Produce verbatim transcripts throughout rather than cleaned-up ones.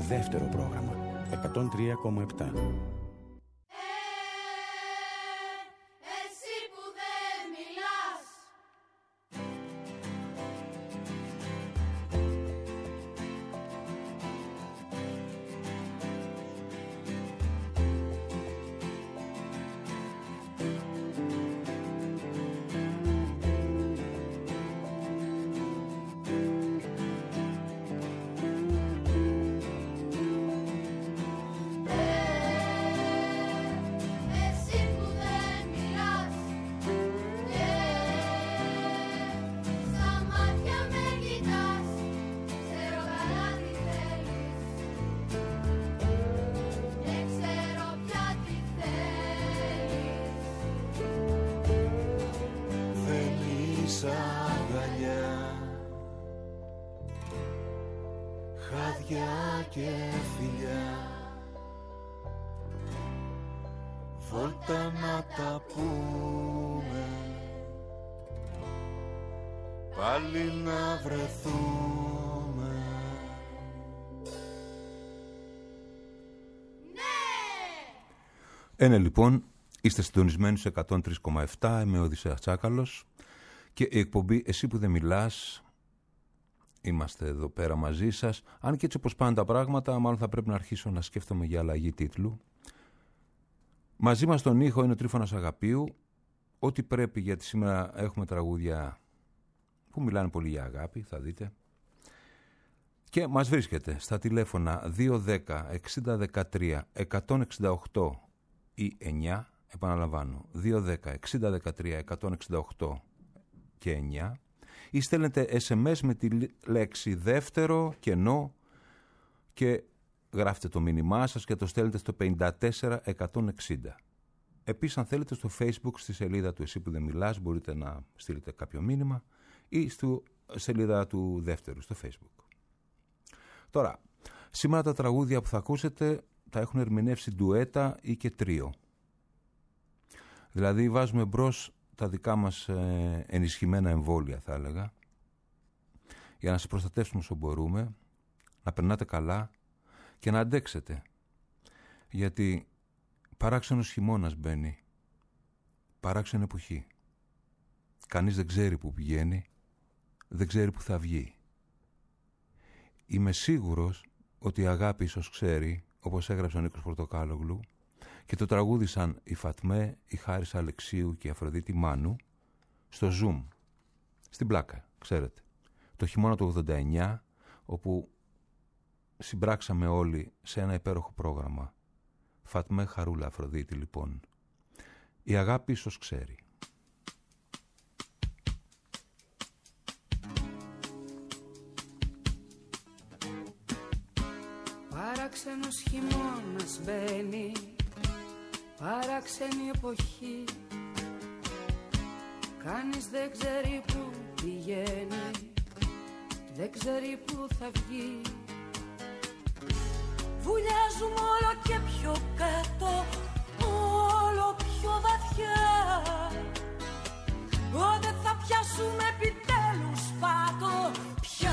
δεύτερο πρόγραμμα εκατόν τρία κόμμα επτά. Πάλι να βρεθούμε. Ναι! Είναι λοιπόν, είστε συντονισμένοι σε εκατόν τρία κόμμα επτά, είμαι ο Οδυσσέας Τσάκαλος και η εκπομπή «Εσύ που δεν μιλάς», είμαστε εδώ πέρα μαζί σας. Αν και έτσι όπως πάνε τα πράγματα, μάλλον θα πρέπει να αρχίσω να σκέφτομαι για αλλαγή τίτλου. Μαζί μας στον ήχο είναι ο Τρίφωνας Αγαπίου. Ό,τι πρέπει, γιατί σήμερα έχουμε τραγούδια που μιλάνε πολύ για αγάπη, θα δείτε. Και μας βρίσκεται στα τηλέφωνα δύο ένα μηδέν εξήντα δεκατρία εκατόν εξήντα οκτώ ή εννιά, επαναλαμβάνω, δύο ένα μηδέν εξήντα δεκατρία εκατόν εξήντα οκτώ και εννιά, ή στέλνετε ες εμ ες με τη λέξη δεύτερο, κενό, και γράφετε το μήνυμά σας και το στέλνετε στο πενήντα τέσσερα εκατόν εξήντα. Επίσης, αν θέλετε, στο Facebook, στη σελίδα του «Εσύ που δεν μιλάς», μπορείτε να στείλετε κάποιο μήνυμα, ή στη σελίδα του δεύτερου, στο Facebook. Τώρα, σήμερα τα τραγούδια που θα ακούσετε τα έχουν ερμηνεύσει ντουέτα ή και τρίο. Δηλαδή βάζουμε μπρος τα δικά μας ε, ενισχυμένα εμβόλια, θα έλεγα, για να σας προστατεύσουμε όσο μπορούμε, να περνάτε καλά και να αντέξετε. Γιατί παράξενος χειμώνας μπαίνει, παράξενη εποχή. Κανείς δεν ξέρει που πηγαίνει, δεν ξέρει που θα βγει. Είμαι σίγουρος ότι η αγάπη ίσως ξέρει, όπως έγραψε ο Νίκος Πορτοκάλογλου, και το τραγούδισαν η Φατμέ, η Χάρης Αλεξίου και η Αφροδίτη Μάνου στο Zoom, στην Πλάκα, ξέρετε. Το χειμώνα του ογδόντα εννιά, όπου συμπράξαμε όλοι σε ένα υπέροχο πρόγραμμα. Φατμέ, Χαρούλα, Αφροδίτη, λοιπόν. Η αγάπη ίσως ξέρει. Παράξενος χειμώνας μπαίνει, παράξενη εποχή. Κανείς δεν ξέρει που πηγαίνει, δεν ξέρει που θα βγει. Βουλιάζουμε όλο και πιο κάτω, όλο πιο βαθιά. Ω, δεν θα πιάσουμε επιτέλους πάτο πια.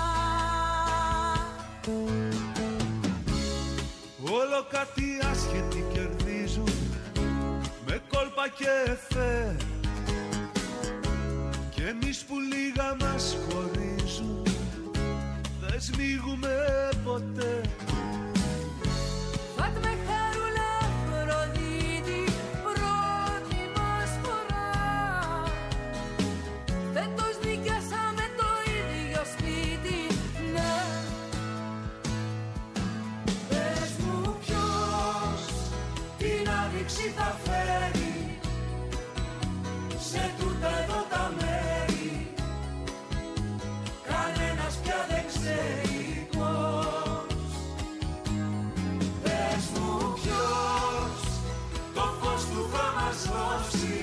Όλο κάτι άσχετοι κερδίζουν με κόλπα και εφέ, κι εμείς που λίγα μας χωρίζουν δεν σμίγουμε ποτέ. Φάτμε, Χαρούλα, Αφροδίτη, πρώτη μας φορά. Φέτος νοικιάσαμε το ίδιο σπίτι, ναι. Πες μου ποιος την άνοιξη θα φέρει σε τούτα εδώ τα μέρη. Κανένας πια δεν ξέρει πώς. Πες μου ποιος το φως του θα μας δώσει,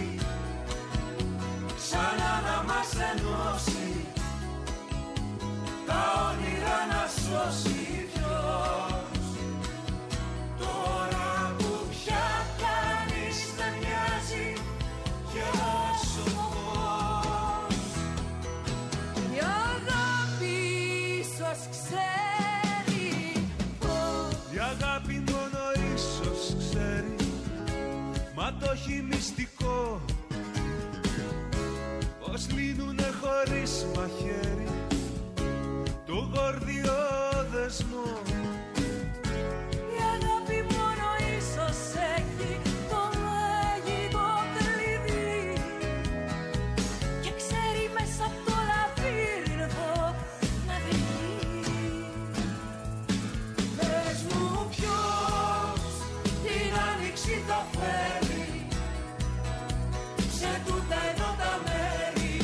ξανά να μας ενώσει, τα όνειρα να σώσει. Ποιος τώρα που πια κανείς δεν μοιάζει και όσο φως. Η αγάπη ίσως ξέρει πώς. έχει μυστικό, πως λύνουνε χωρίς μαχαίρι το γόρδιο δεσμό. Η αγάπη μόνο ίσως έχει το μαγικό κλειδί και ξέρει μέσα από το λαβύρινθο να βγει. Πες μου ποιος την άνοιξη θα φέρει σε τούτα εδώ τα μέρη,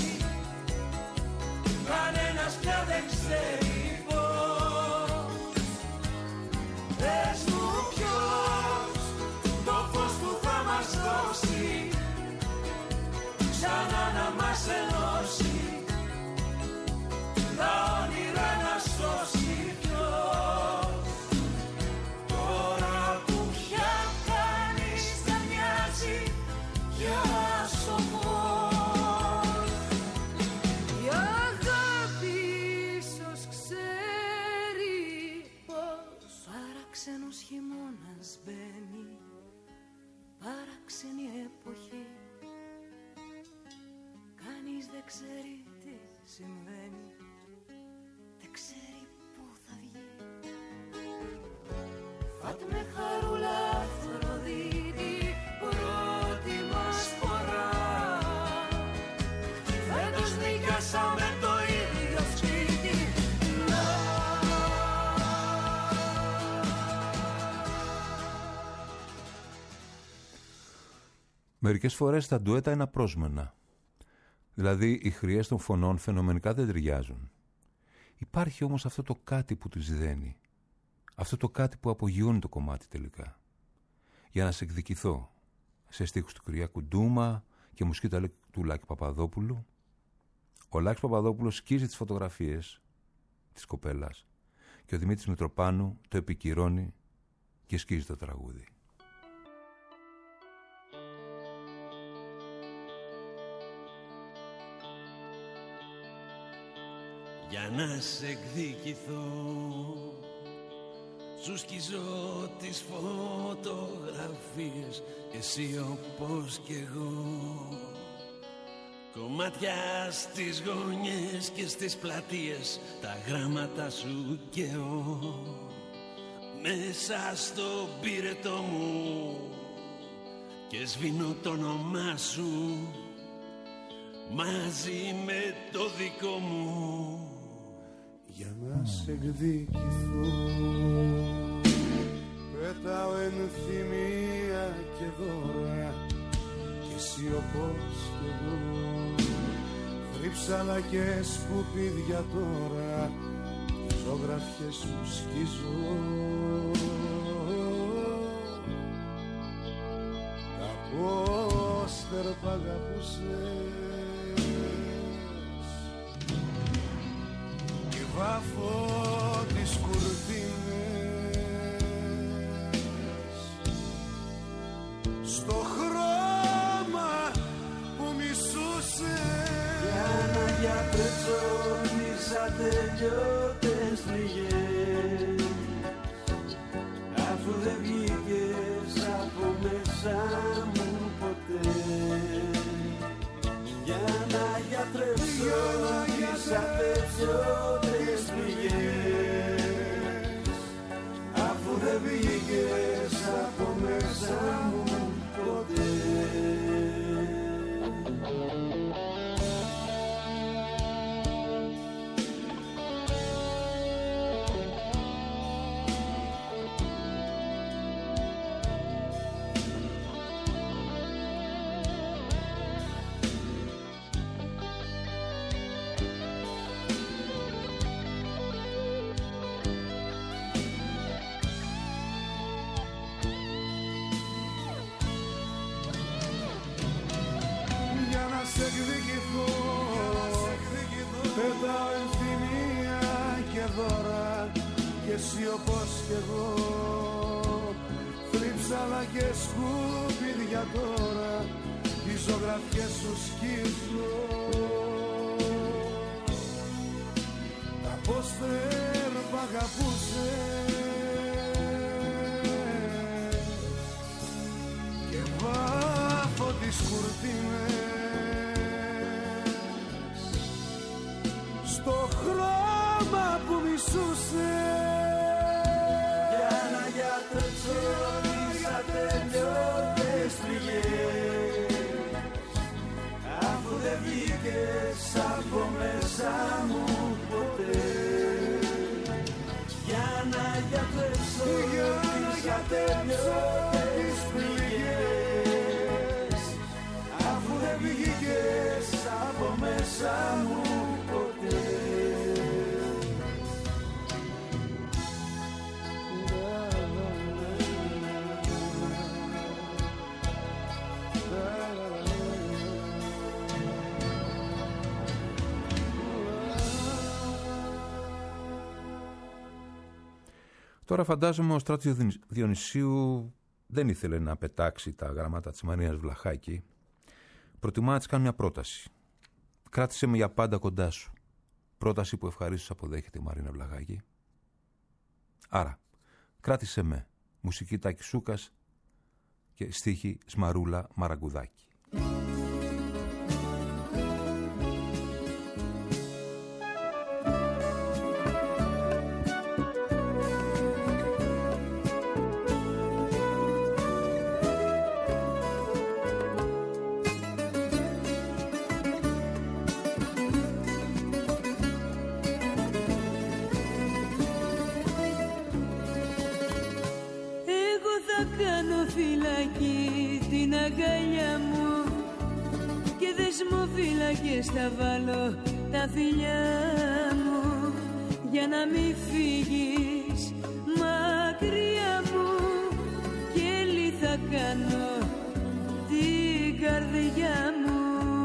κανένας πια δεν ξέρει πώς. Πες μου ποιος το φως που θα μας δώσει ξανά να μας ενώσει, τα όνειρα να σώσει. Ποιος τώρα που πια κανείς δεν μοιάζει για σοφός. Η αγάπη ίσως ξέρει πως παράξενος χειμώνας μπαίνει, παράξενη εποχή, κανείς δεν ξέρει τι συμβαίνει, δεν ξέρει πού θα βγει. Φάτμε χαρούλα Αφροδίτη, πρώτη μας φορά, φέτος νοικιάσαμε το ίδιο σπίτι. Μερικές φορές τα ντουέτα είναι απρόσμενα. Δηλαδή οι χρειές των φωνών φαινομενικά δεν ταιριάζουν. Υπάρχει όμως αυτό το κάτι που τους δένει. Αυτό το κάτι που απογειώνει το κομμάτι τελικά. Για να σε εκδικηθώ, σε στίχους του Κυριάκου Ντούμα και μουσική του Λάκη Παπαδόπουλου, ο Λάκης Παπαδόπουλος σκίζει τις φωτογραφίες της κοπέλας και ο Δημήτρης Μητροπάνου το επικυρώνει και σκίζει το τραγούδι. Για να σε εκδικηθώ σου σκίζω τις φωτογραφίες, εσύ όπως κι εγώ, κομμάτια στις γωνιές και στις πλατείες, τα γράμματα σου και εγώ, μέσα στο πύρετο μου και σβήνω το όνομά σου μαζί με το δικό μου. Για να σε εκδικηθώ πετάω ενθυμία και δώρα, κι εσύ όπως κι εγώ, θρύψαλα και σκουπίδια τώρα, τις ζωγραφιές σου σκίζω. Τα πόστερ π' αγαπούσες βάφω τις κουρτίνες στο χρώμα που μισούσες, για να διαπρέψω τις ατελειώτες πληγές, αφού δεν βγήκες από μέσα μου ποτέ, για να γιατρέψω τις ατελειώτες πληγές, αφού δεν βγήκες από μέσα μου ποτέ. Πετάω ενθυμία και δώρα, κι εσύ όπως κι εγώ, θρύψαλα και σκουπίδια τώρα, τις ζωγραφιές σου σκίζω. Τα πόστερ π' αγαπούσες και βάφω σώμα που μισούσε. Για να γιατρέψω τις ατελειώτες πληγές, αφού δεν βγήκες από μέσα μου ποτέ. Για να γιατρέψω τις ατελειώτες πληγές, αφού δεν βγήκες από μέσα μου ποτέ. Τώρα φαντάζομαι ο Στράτης Διονυσίου δεν ήθελε να πετάξει τα γράμματα της Μαρίνας Βλαχάκη. Προτιμά να της κάνει μια πρόταση. Κράτησε με για πάντα κοντά σου. Πρόταση που ευχαρίστως αποδέχεται η Μαρίνα Βλαχάκη. Άρα, κράτησε με. Μουσική Τάκη Σούκας και στίχη Σμαρούλα Μαραγκουδάκη. Την αγκαλιά μου και δεσμοφύλακες θα βάλω τα φιλιά μου για να μην φύγεις μακριά μου και λι θα κάνω την καρδιά μου.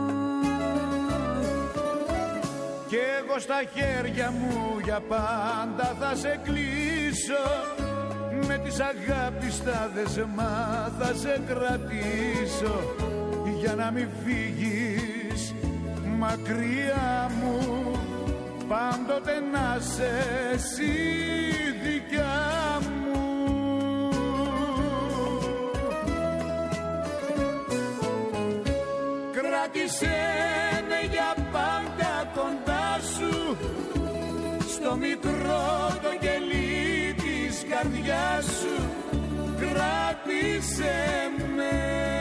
Κι εγώ στα χέρια μου για πάντα θα σε κλείσω, με της αγάπης τα δεσμά θα σε κρατήσω για να μην φύγεις μακριά μου, πάντοτε να σε εσύ δικιά μου. Κράτησέ με για πάντα κοντά σου, στο μικρό το κελί της καρδιάς σου. Κράτησέ με,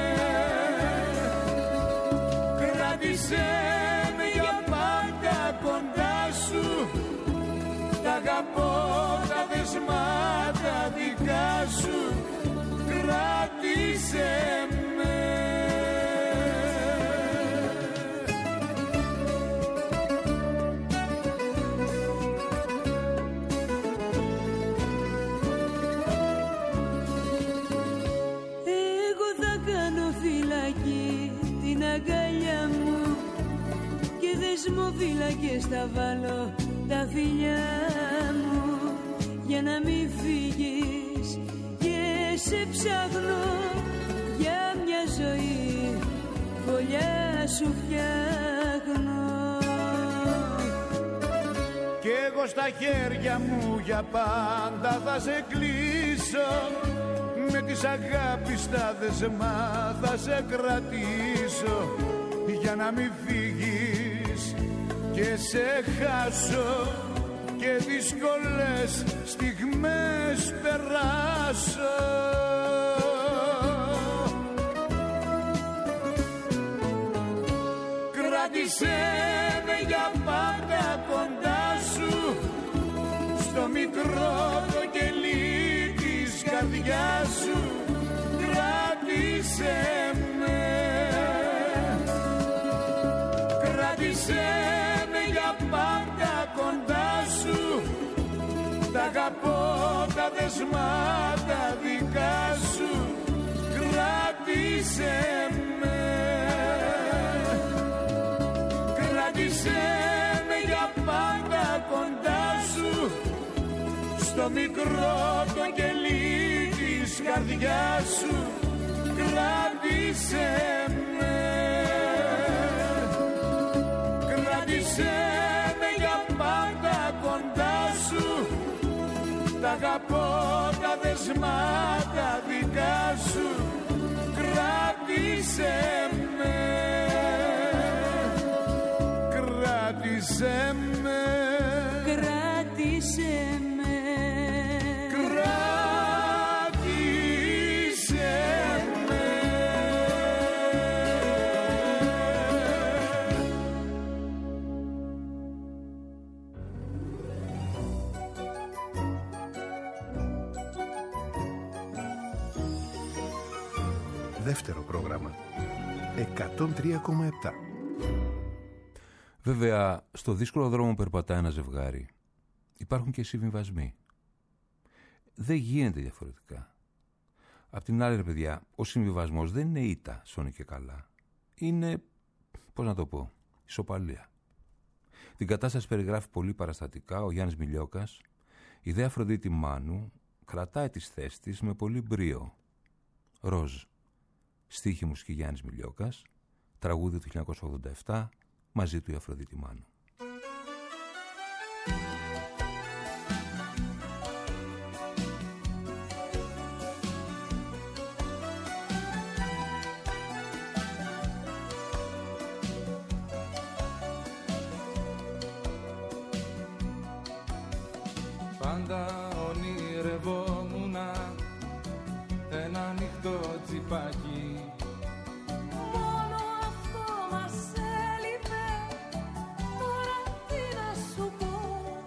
κράτησέ με για πάντα κοντά σου. Τ' αγαπώ τα δεσμάτα δικά σου. Κράτησέ με. Αγκαλιά μου και δεσμοφύλακες θα βάλω τα φιλιά μου για να μην φύγεις και σε ψάχνω για μια ζωή, φωλιά σου φτιάχνω. Κι εγώ στα χέρια μου για πάντα θα σε κλείσω, με της αγάπης τα δεσμά θα σε κρατήσω για να μην φύγεις και σε χάσω και δύσκολες στιγμές περάσω. Κράτησέ με για πάντα κοντά σου, στο μικρό το κελί της καρδιάς σου. Κράτησέ με, κράτησέ με για πάντα κοντά σου. Τ' αγαπώ τα δεσμάτα δικά σου. Κράτησέ με, κράτησέ με για πάντα κοντά σου, στο μικρό το κελί της καρδιάς σου. Κράτησέ με, κράτησέ με για πάντα κοντά σου. Τ' αγαπώ τα δεσμάτα δικά σου. Κράτησέ με, κράτησέ με, κράτησέ με. δεύτερο πρόγραμμα. εκατόν τρία κόμμα επτά. Βέβαια, στο δύσκολο δρόμο περπατά ένα ζευγάρι. Υπάρχουν και συμβιβασμοί. Δεν γίνεται διαφορετικά. Απ' την άλλη, ρε παιδιά, ο συμβιβασμός δεν είναι ήττα, σώνει και καλά. Είναι, πώς να το πω, ισοπαλία. Την κατάσταση περιγράφει πολύ παραστατικά ο Γιάννης Μιλιόκας. Η δε Αφροδίτη Μάνου κρατάει τις θέσεις της με πολύ μπρίο. Ροζ. Στίχη μουσική Γιάννης Μιλιόκας. Τραγούδι του χίλια εννιακόσια ογδόντα επτά. Μαζί του η Αφροδίτη Μάνου. Πάντα ονειρευόμουνα ένα ανοιχτό τσιπάκι. Μόνο αυτό μας έλειπε, τώρα τι να σου πω.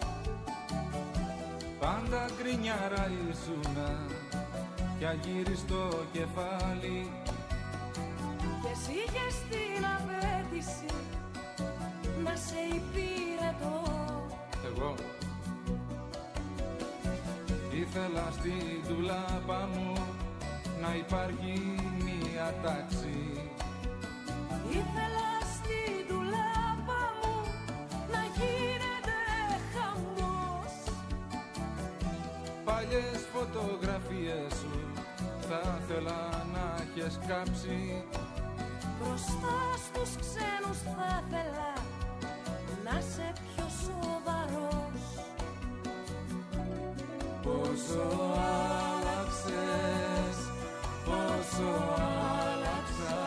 Πάντα γκρινιάρα ήσουνα κι αγύριστο κεφάλι. Και εσύ είχες την απέτηση να σε υπηρετώ. Εγώ ήθελα στην ντουλάπα μου να υπάρχει μία τάξη. Ήθελα στην ντουλάπα μου να γίνεται χαμός. Παλιές φωτογραφίες σου θα ήθελα να έχεις κάψει. Μπροστά στους ξένους θα ήθελα να σε πιο σοβαρός. Πόσο άλλαξες, πόσο άλλαξα.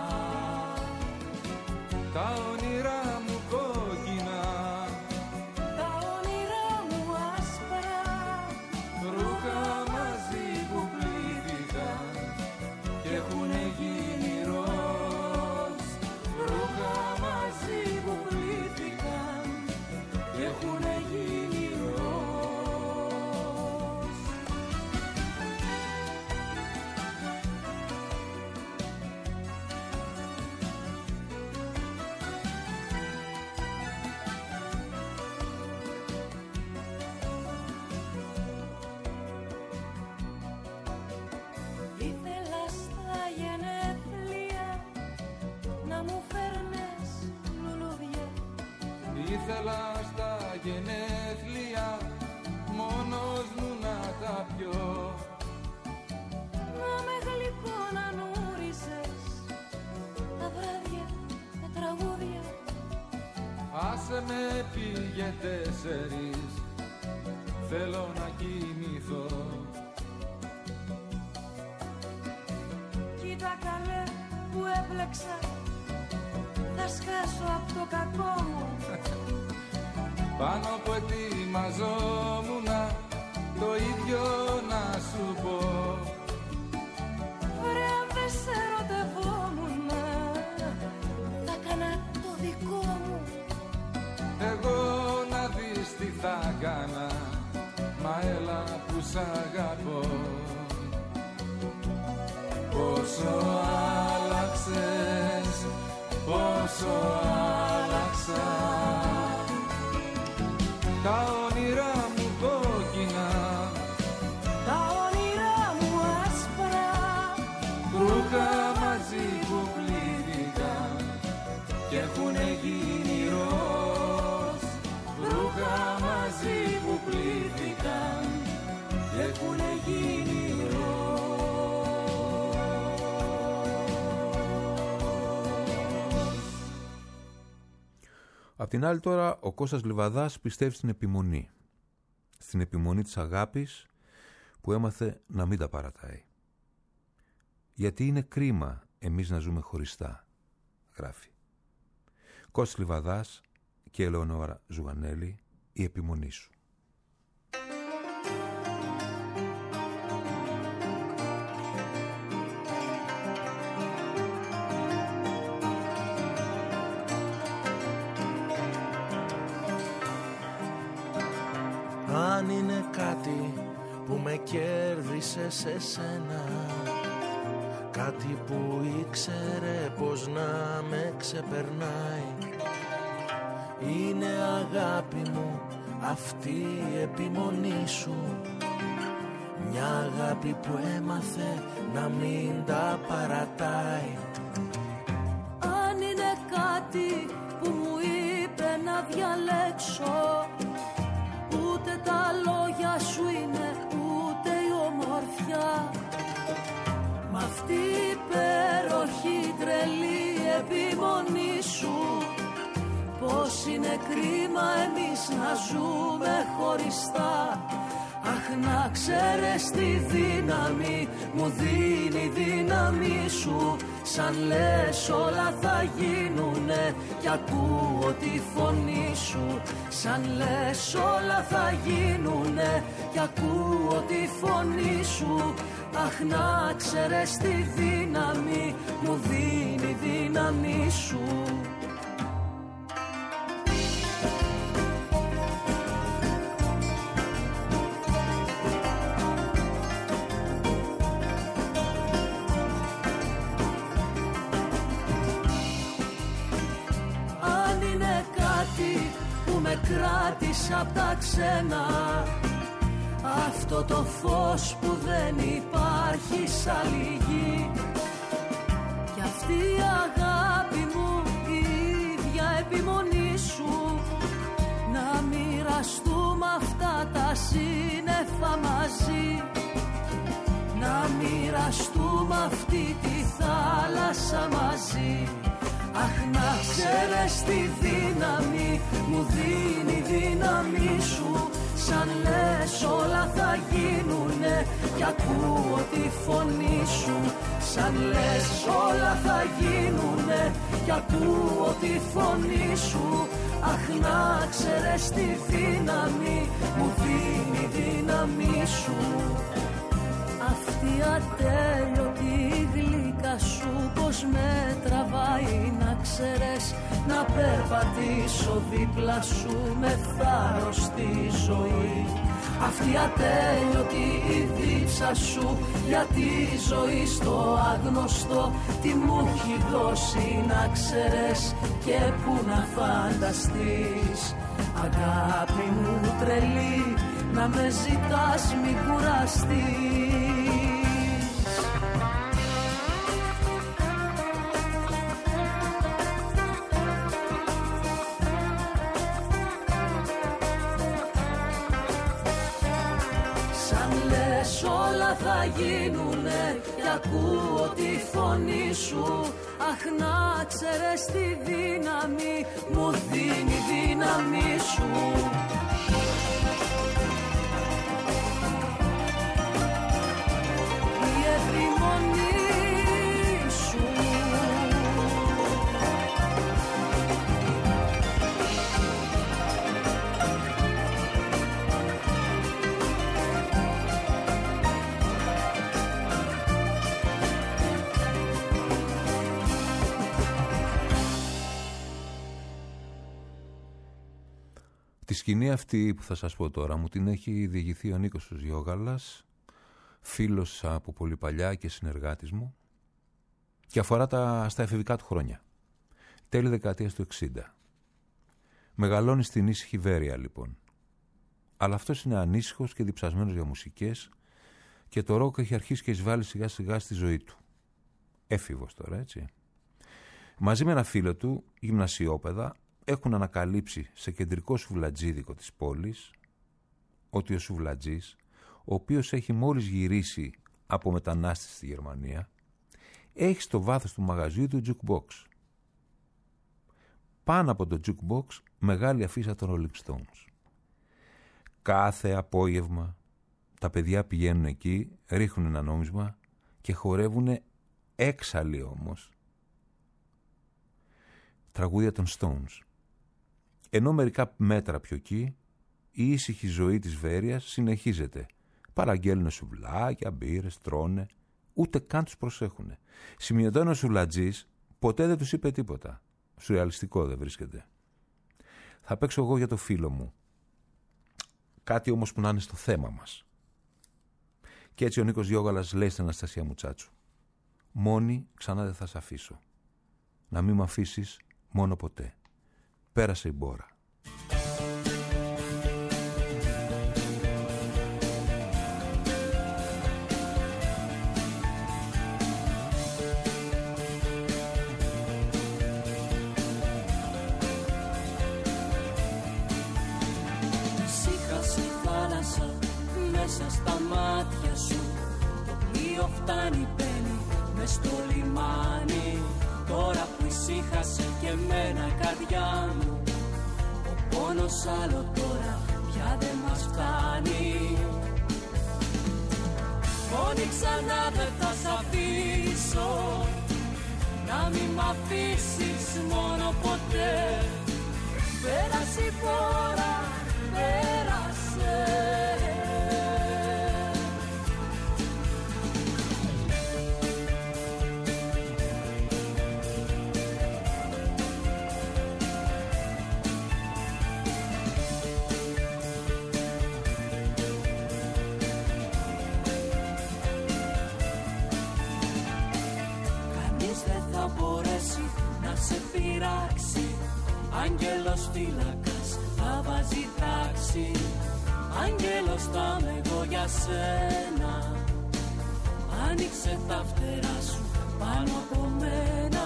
Τα όνειρά μου κόκκινα, τα όνειρά μου άσπρα. ρούχα μαζί που πλήθηκαν και έχουνε γίνει ροζ. Ρούχα μαζί που πλήθηκαν και έχουνε γίνει ροζ. Ήθελα στα γενέθλια να μου φέρνες λουλούδια. Ήθελα στα γενέθλια μόνος μου να τα πιω. Να με γλυκό να νούρισες τα βράδια με τραγούδια. Άσε με πήγε τέσσερις, θέλω να κοιμηθώ. Κοίτα καλέ που έπλεξα, θα σκάσω απ' το κακό μου. Πάνω που ετοιμαζόμουνα το ίδιο να σου πω. Βρε αν δεν σε ερωτευόμουνα, θα έκανα το δικό μου. Εγώ να δεις τι θα κάνα, μα έλα που σ' αγαπώ. Πόσο άλλαξες, πόσο άλλαξα. Τα όνειρά μου κόκκινα, τα όνειρά μου άσπρα. ρούχα μαζί που πλήθηκαν και έχουνε γίνει ροζ. Ρούχα μαζί που πλήθηκαν και έχουνε γίνει ροζ. Απ' την άλλη τώρα ο Κώστας Λιβαδάς πιστεύει στην επιμονή. Στην επιμονή της αγάπης που έμαθε να μην τα παρατάει. Γιατί είναι κρίμα εμείς να ζούμε χωριστά, γράφει. Κώστας Λιβαδάς και Ελεονόρα Ζουγανέλη, η επιμονή σου. Αν είναι κάτι που με κέρδισε σε σένα, κάτι που ήξερε πως να με ξεπερνάει. Είναι αγάπη μου αυτή η επιμονή σου, μια αγάπη που έμαθε να μην τα παρατάει. Αν είναι κάτι που μου είπε να διαλέξω, ούτε τα λόγια σου είναι ούτε η ομορφιά. Μ' αυτή η υπέροχη τρελή επιμονή σου, πως είναι κρίμα εμείς να ζούμε χωριστά. Αχ, να ξέρεις τη δύναμη μου δίνει η δύναμη σου. Σαν λες όλα θα γίνουνε κι ακούω τη φωνή σου. Σαν λες όλα θα γίνουνε κι ακούω τη φωνή σου. Αχ, να ξέρεις τη δύναμη μου δίνει η δύναμη σου. Κράτησα απ' τα ξένα, αυτό το φως που δεν υπάρχει σ' άλλη γη. Κι αυτή η αγάπη μου, η ίδια επιμονή σου, να μοιραστούμε αυτά τα σύννεφα μαζί. Να μοιραστούμε αυτή τη θάλασσα μαζί. Αχ, να ξέρεις τη δύναμη μου δίνει η δύναμη σου. Σαν λες όλα θα γίνουνε κι ακούω τη φωνή σου. Σαν λες όλα θα γίνουνε κι ακούω τη φωνή σου. Αχ, να ξέρεις τη δύναμη μου δίνει η δύναμη σου. Αυτή ατέλειωτη γλυκά σου πως με τραβάει, να ξέρεις, να περπατήσω δίπλα σου με θάρρος στη ζωή. Αυτή ατέλειωτη η δίψα σου για τη ζωή στο άγνωστο, τι μου έχει δώσει να ξέρεις και που να φανταστείς. Αγάπη μου τρελή, να με ζητάς μη κουραστείς. Σαν λες όλα θα γίνουνε κι ακούω τη φωνή σου. Αχ, να ξέρεις τη δύναμη μου δίνει η δύναμη σου. Η επιμονή σου. Τη σκηνή αυτή που θα σας πω τώρα μου την έχει διηγηθεί ο Νίκος ο Γιώγαλας, φίλος από πολύ παλιά και συνεργάτης μου, και αφορά τα, στα εφηβικά του χρόνια. Τέλη δεκαετίας του εξήντα. Μεγαλώνει στην ήσυχη Βέρεια λοιπόν. Αλλά αυτός είναι ανήσυχος και διψασμένος για μουσικές και το ροκ έχει αρχίσει και εισβάλλει σιγά σιγά στη ζωή του. Έφηβος τώρα, έτσι. Μαζί με ένα φίλο του, γυμνασιόπαιδα, έχουν ανακαλύψει σε κεντρικό σουβλατζίδικο της πόλης ότι ο σουβλατζής, ο οποίος έχει μόλις γυρίσει από μετανάστευση στη Γερμανία, έχει στο βάθος του μαγαζιού του jukebox. Πάνω από το jukebox μεγάλη αφίσα των Rolling Stones. Κάθε απόγευμα τα παιδιά πηγαίνουν εκεί, ρίχνουν ένα νόμισμα και χορεύουν έξαλλοι όμως τραγούδια των Stones. Ενώ μερικά μέτρα πιο εκεί, η ήσυχη ζωή της Βέρειας συνεχίζεται. Παραγγέλνουν σουβλάκια, μπύρες, τρώνε, ούτε καν τους προσέχουνε. Σημειωτώνει ο σουβλατζής, ποτέ δεν τους είπε τίποτα. Σουρεαλιστικό δεν βρίσκεται. Θα παίξω εγώ για το φίλο μου. Κάτι όμως που να είναι στο θέμα μας. Και έτσι ο Νίκος Γιώγαλας λέει στην Αναστασία Μουτσάτσου: Μόνη ξανά δεν θα σ' αφήσω. Να μην μ' αφήσεις μόνο ποτέ. Πέρασε η μπόρα. Ησύχασε η θάλασσα μέσα στα μάτια σου. Το πλοίο φτάνει, μπαίνει μες στο λιμάνι. Τώρα που ησύχασε και εμένα η καρδιά μου, ο πόνος άλλο τώρα πια δεν μας φτάνει. Μόνη ξανά δεν θα σ' αφήσω, να μην μ' αφήσεις μόνο ποτέ. Πέρασε η φορά, πέρασε. Να σε πειράξει, άγγελος φύλακας θα βάζει τάξη. Άγγελος θα είμαι εγώ για σένα. Άνοιξε τα φτερά σου πάνω από μένα.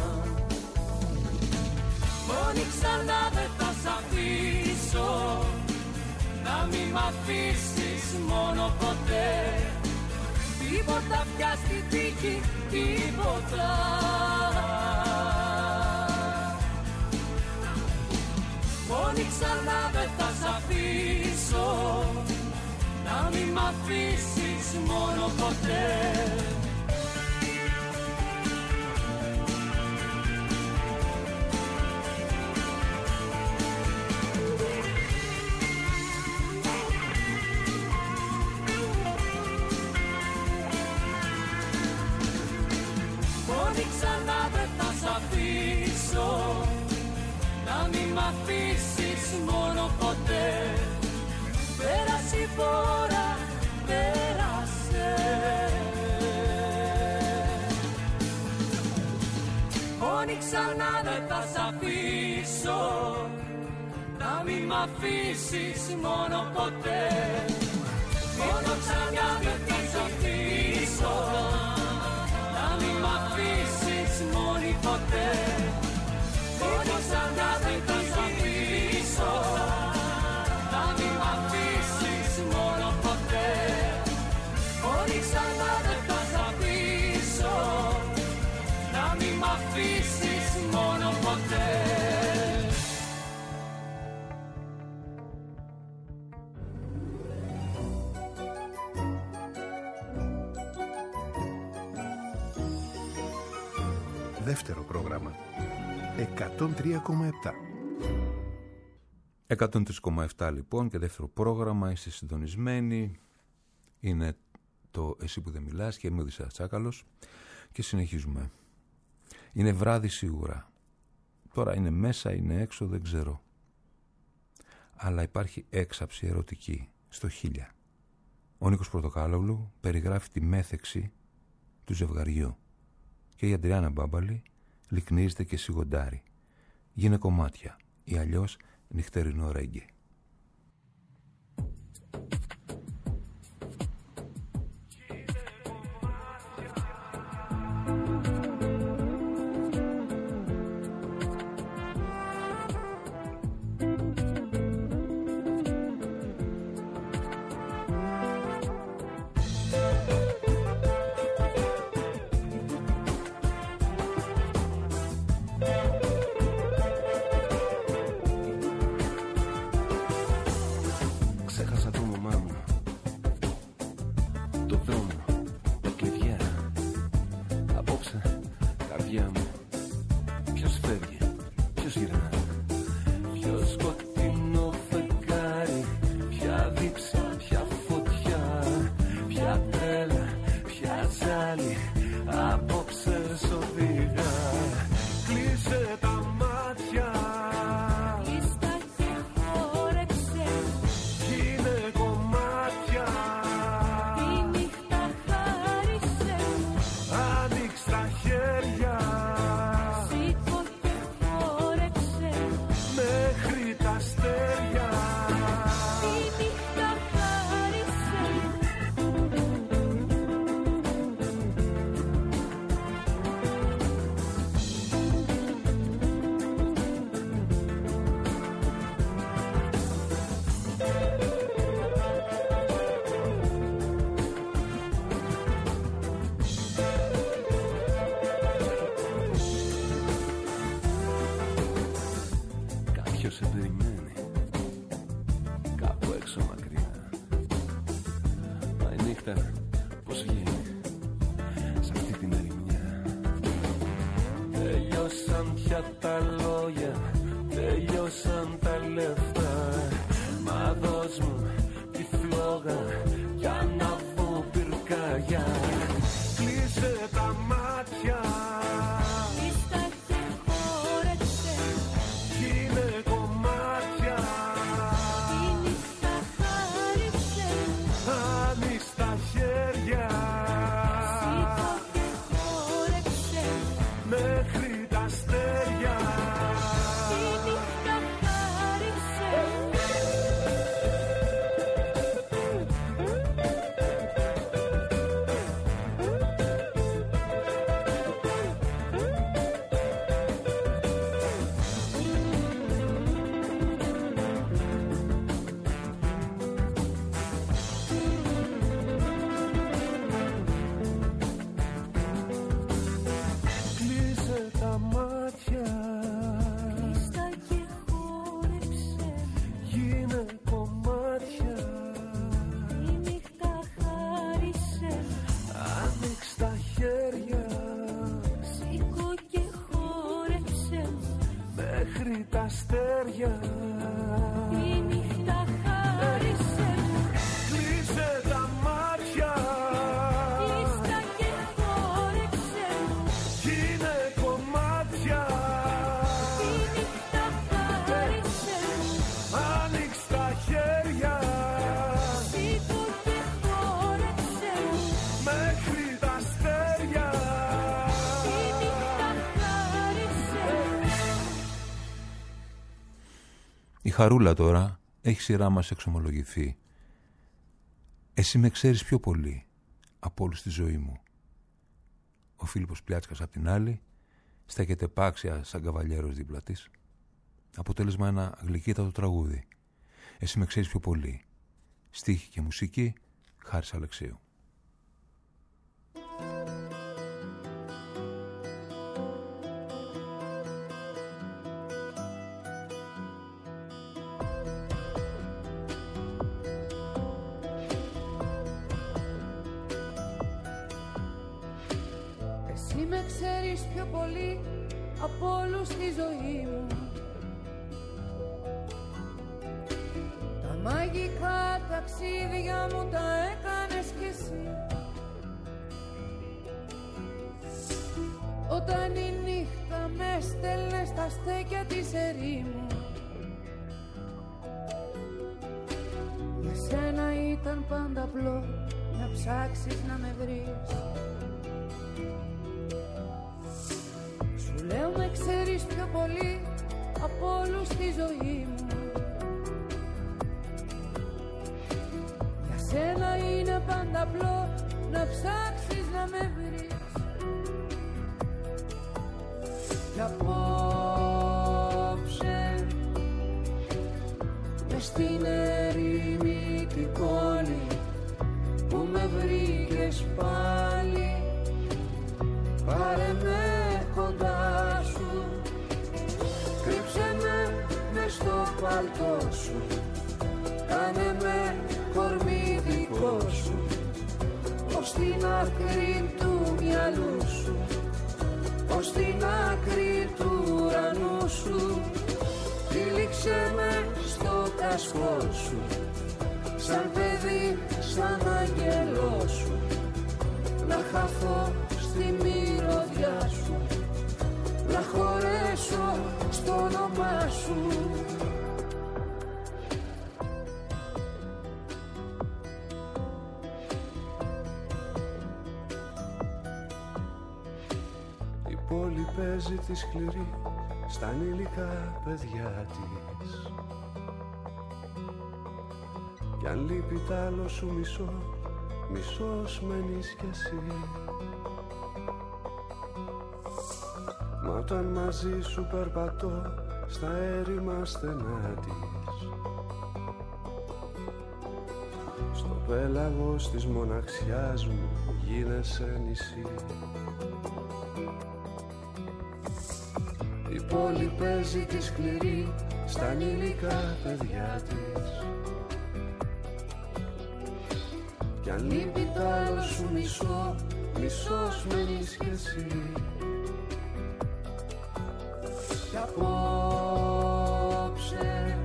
Μόνη ξανά δεν θα σ' αφήσω, να μην μ' αφήσεις μόνο ποτέ. Τίποτα πια στη τύχη, τίποτα. Μόνη ξανά δεν θα σ' αφήσω, να μην μ' αφήσεις μόνο ποτέ. Μόνη ξανά δεν θα σ' αφήσω, να μην μ' αφήσεις μόνο ποτέ. Πέρασε η φορά, πέρασε. Μόνη ξανά δεν θα σ' αφήσω, να μην μ' αφήσεις μόνο ποτέ. Μόνο ξανά δεν θα σ' αφήσω, να μην μ' αφήσεις μόνη ποτέ. Μόνο ξανά δεν θα σ' αφήσω, να μην μ' αφήσεις μόνο ποτέ. Μόνο ξανά δεν θα σ' αφήσω, να μην μ' αφήσεις μόνο ποτέ. Δεύτερο πρόγραμμα. εκατόν τρία κόμμα επτά. εκατόν τρία κόμμα επτά λοιπόν και δεύτερο πρόγραμμα. Είστε συντονισμένοι. Είναι το «Εσύ που δεν μιλάς» και είμαι ο Οδυσσέας Τσάκαλος και συνεχίζουμε. Είναι βράδυ σίγουρα. Τώρα είναι μέσα, είναι έξω, δεν ξέρω. Αλλά υπάρχει έξαψη ερωτική στο χίλια. Ο Νίκος Πορτοκάλογλου περιγράφει τη μέθεξη του ζευγαριού και η Αντριάννα Μπάμπαλη λυκνίζεται και σιγοντάρει. Γίνε κομμάτια ή αλλιώς νυχτερινό ρέγγε. Κλείστα και χόρεψε. Είναι τόσο μακριά. Μα η νύχτα πως βγαίνει σε αυτή την ερημιά. Τελειώσαν πια τα λόγια, τελειώσαν τα λεφτά. Μα δώσ' μου τη φλόγα κι ανάβω πυρκαγιά. Κλείσε τα μάτια, Ίστα και χόρεψε, γίνε κομμάτια. τη νύχτα χάριψε, Άνοιξ τα χέρια, σήκω και χόρεψε, μέχρι τα αστέρια. τη νύχτα χάριψε. Κλείσε τα μάτια, Ίστα και χόρεψε, γίνε κομμάτια. τη νύχτα χάρισε, Άνοιξ τα χέρια, σήκω και χόρεψε, μέχρι τα αστέρια. τη νύχτα χάρισε. Κλείσε τα μάτια, Ίστα και χόρεψε, γίνε κομμάτια. τη νύχτα χάρισε, Άνοιξ τα χέρια, σήκω και χόρεψε, μέχρι τα αστέρια. τη νύχτα χάρισε. Η Χαρούλα τώρα έχει σειρά μας εξομολογηθεί. Εσύ με ξέρεις πιο πολύ από όλους στη ζωή μου. Ο Φίλιππος Πλιάτσκας απ' την άλλη στέκεται πάξια σαν καβαλιέρος δίπλα της. Αποτέλεσμα ένα γλυκύτατο τραγούδι. Εσύ με ξέρεις πιο πολύ. Στίχη και μουσική Χάρης Αλεξίου. Εσύ με ξέρεις πιο πολύ από όλους στη ζωή μου. Τα μαγικά ταξίδια μου τα έκανες κι εσύ. Όταν η νύχτα με στέλνε στα στέκια της ερήμου. Για σένα ήταν πάντα απλό να ψάξεις να με βρεις. Σου λέω με ξέρεις πιο πολύ από όλους στη ζωή μου. Για σένα είναι πάντα απλό να ψάξεις να με βρεις. Κι απόψε μες στην ερήμη την πόλη που με βρήκες πάλι, πάρε με κοντά σου, κρύψε με μες στο παλτό σου, κάνε με κορμί δικό σου, ως την άκρη του μυαλού σου, ως την άκρη του ουρανού σου, τύλιξε με στο κασκό σου, σαν παιδί, σαν άγγελό σου, να χαθώ στη μυρωδιά σου, να χωρέσω στο όνομά σου. Η πόλη παίζει τη σκληρή στα ανήλικα παιδιά της. Κι αν λείπει τ' άλλο σου μισό, μισός μένεις κι εσύ. Μα όταν μαζί σου περπατώ στα έρημα στενά της, στο πέλαγος της μοναξιάς μου γίνεσαι νησί. Η πόλη παίζει τη σκληρή στα ανήλικα παιδιά της. κι αν λείπει το άλλο σου μισό, μισός μένεις κι εσύ. Κι απόψε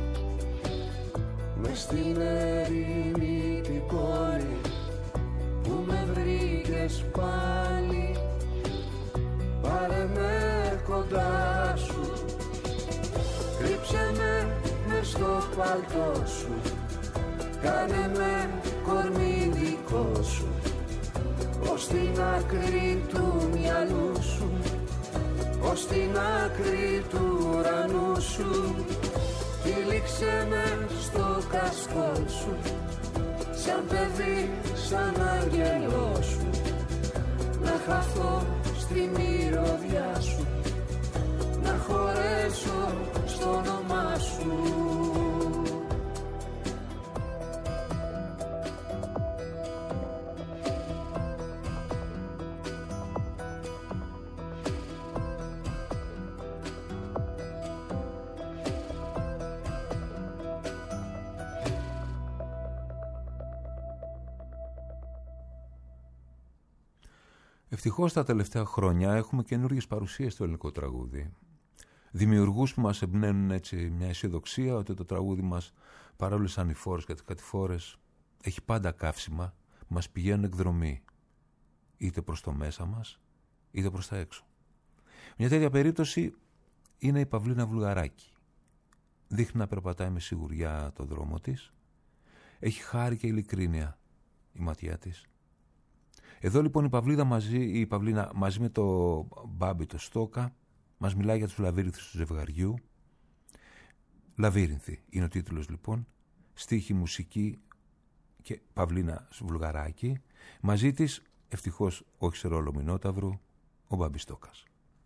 μες στην ερήμη την πόλη που με βρήκες πάλι, πάρε με κοντά σου, κρύψε με μες στο παλτό σου, κάνε με κορμί δικό σου, ως την άκρη του μυαλού σου, ως την άκρη του ουρανού σου, τυλίξε με στο κασκόλ σου, σαν παιδί, σαν άγγελό σου, να χαθώ στη μυρωδιά σου, να χωρέσω στο όνομά σου. Ευτυχώς τα τελευταία χρόνια έχουμε καινούργιες παρουσίες στο ελληνικό τραγούδι. Δημιουργούς που μας εμπνέουν έτσι μια αισιοδοξία ότι το τραγούδι μας, παρόλες ανηφόρες και κατηφόρες, έχει πάντα καύσιμα που μας πηγαίνουν εκδρομή, είτε προς το μέσα μας, είτε προς τα έξω. Μια τέτοια περίπτωση είναι η Παυλίνα Βουλγαράκη. Δείχνει να περπατάει με σιγουριά το δρόμο της. Έχει χάρη και ειλικρίνεια η ματιά της. Εδώ λοιπόν η Παυλίνα μαζί, η Παυλίνα, μαζί με το Μπάμπη το Στόκα μας μιλάει για τους λαβύρινθους του ζευγαριού. Λαβύρινθη είναι ο τίτλος λοιπόν. Στίχη, μουσική και Παυλίνα Βουλγαράκη. Μαζί της, ευτυχώς όχι σε ρόλο Μινόταυρου, ο Μπάμπης Στόκας.